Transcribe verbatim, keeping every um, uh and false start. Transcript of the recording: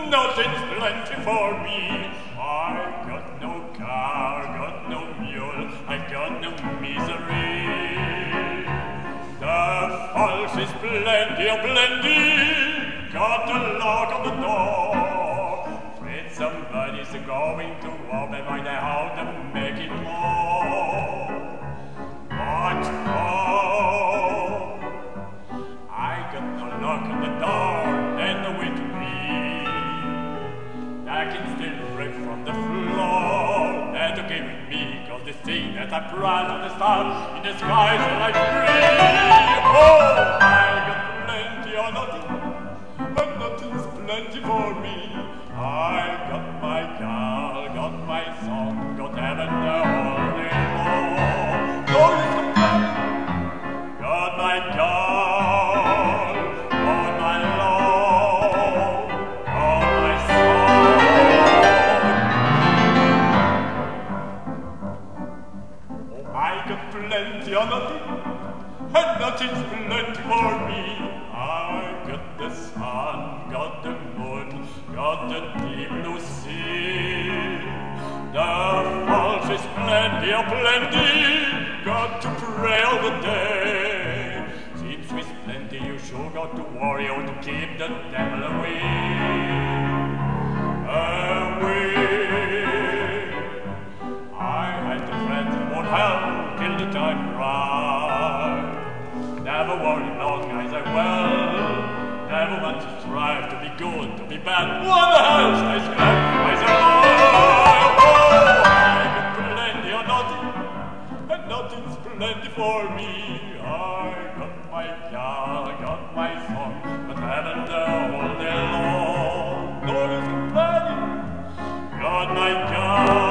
nothing's plenty for me. I got no car, got no mule, I got no misery. The false is plenty, oh plenty, got the lock on the door. Afraid somebody's going to open my how to make it more. What for? I got no lock on the door, and the way to be. I can still break from the floor. That's okay with me, cause the thing that I brought on the star in the sky shall I free. Oh, I got plenty or nothing, but nothing's plenty for me. I got my gal, got my song, got heaven all day long. Don't complain, got my gal, got my love, got my song. Oh, I got plenty or nothing, and nothing's plenty for me. I got the sun, got the moon, got the deep blue sea. The false is plenty, oh plenty, got to pray all the day. Seems with plenty you sure got to worry how to keep the devil away. Away. I had a friend who won't help till the time right. Never worry long as I well. Never want to strive to be good, to be bad. What the hell should I scrap myself? Oh, I got plenty or nothing, and nothing's plenty for me. I got my gal, got my song, but haven't the whole day long. No use complaining. Got my gal.